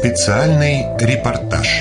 Специальный репортаж.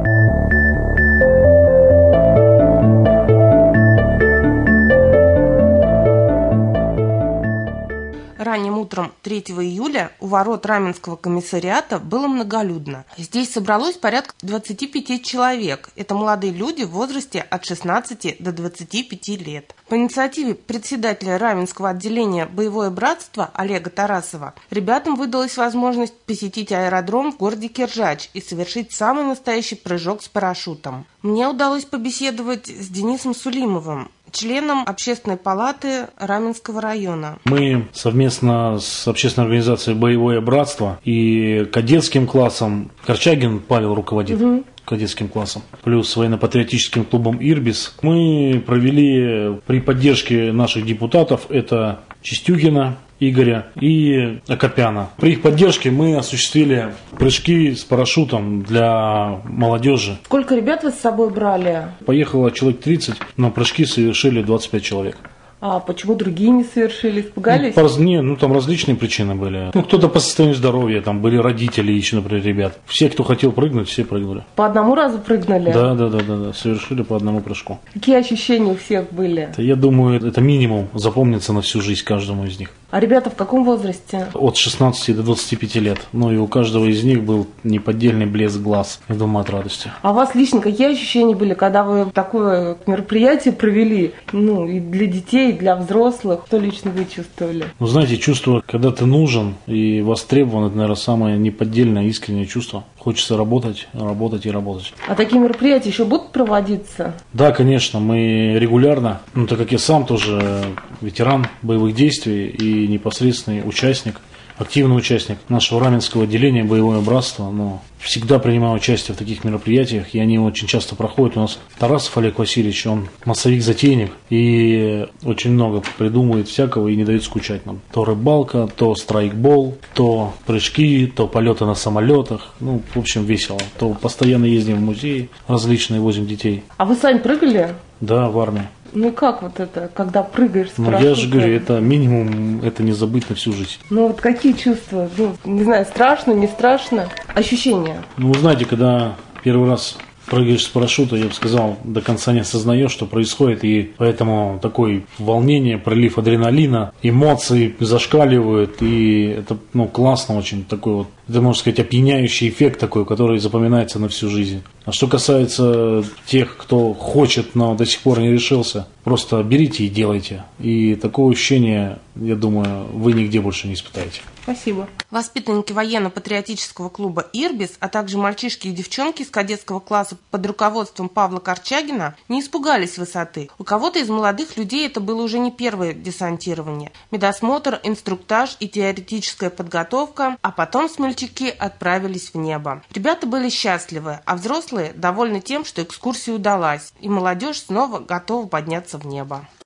Ранним утром 3 июля у ворот Раменского комиссариата было многолюдно. Здесь собралось порядка 25 человек. Это молодые люди в возрасте от 16 до 25 лет. По инициативе председателя Раменского отделения «Боевое братство» Олега Тарасова ребятам выдалась возможность посетить аэродром в городе Киржач и совершить самый настоящий прыжок с парашютом. Мне удалось побеседовать с Денисом Сулимовым, членом Общественной палаты Раменского района. Мы совместно с общественной организацией «Боевое братство» и кадетским классом, Корчагин Павел руководит кадетским классом, плюс военно-патриотическим клубом «Ирбис», мы провели при поддержке наших депутатов, это Чистюгина Игоря и Акопяна. При их поддержке мы осуществили прыжки с парашютом для молодежи. Сколько ребят вы с собой брали? Поехало человек 30, но прыжки совершили 25 человек. А почему другие не совершили? Испугались? Там различные причины были. Кто-то по состоянию здоровья, там были родители еще, например, ребят. Все, кто хотел прыгнуть, все прыгнули. По одному разу прыгнули? Да, совершили по одному прыжку. Какие ощущения у всех были? Я думаю, это минимум запомнится на всю жизнь каждому из них. А ребята в каком возрасте? От 16 до 25 лет. И у каждого из них был неподдельный блеск глаз, я думаю, от радости. А у вас лично какие ощущения были, когда вы такое мероприятие провели? И для детей, и для взрослых? Что лично вы чувствовали? Знаете, чувство, когда ты нужен и востребован, это, наверное, самое неподдельное, искреннее чувство. Хочется работать. А такие мероприятия еще будут проводиться? Да, конечно, мы регулярно, так как я сам тоже ветеран боевых действий и непосредственный участник, активный участник нашего Раменского отделения «Боевое братство», всегда принимаю участие в таких мероприятиях, и они очень часто проходят. У нас Тарасов Олег Васильевич, он массовик-затейник, и очень много придумывает всякого и не дает скучать нам. То рыбалка, то страйкбол, то прыжки, то полеты на самолетах. В общем, весело. То постоянно ездим в музеи различные, возим детей. А вы сами прыгали? Да, в армии. Как это, когда прыгаешь с парашютом? Я же говорю, это минимум, это не забыть на всю жизнь. Какие чувства? Не знаю, страшно, не страшно? Ощущения? Знаете, когда первый раз прыгаешь с парашюта, я бы сказал, до конца не осознаешь, что происходит, и поэтому такое волнение, прилив адреналина, эмоции зашкаливают, и это, классно очень, такой это, можно сказать, опьяняющий эффект такой, который запоминается на всю жизнь. А что касается тех, кто хочет, но до сих пор не решился, просто берите и делайте. И такого ощущения, я думаю, вы нигде больше не испытаете. Спасибо. Воспитанники военно-патриотического клуба «Ирбис», а также мальчишки и девчонки из кадетского класса под руководством Павла Корчагина не испугались высоты. У кого-то из молодых людей это было уже не первое десантирование. Медосмотр, инструктаж и теоретическая подготовка, а потом смельчаки отправились в небо. Ребята были счастливы, а взрослые довольны тем, что экскурсия удалась, и молодежь снова готова подняться в небо.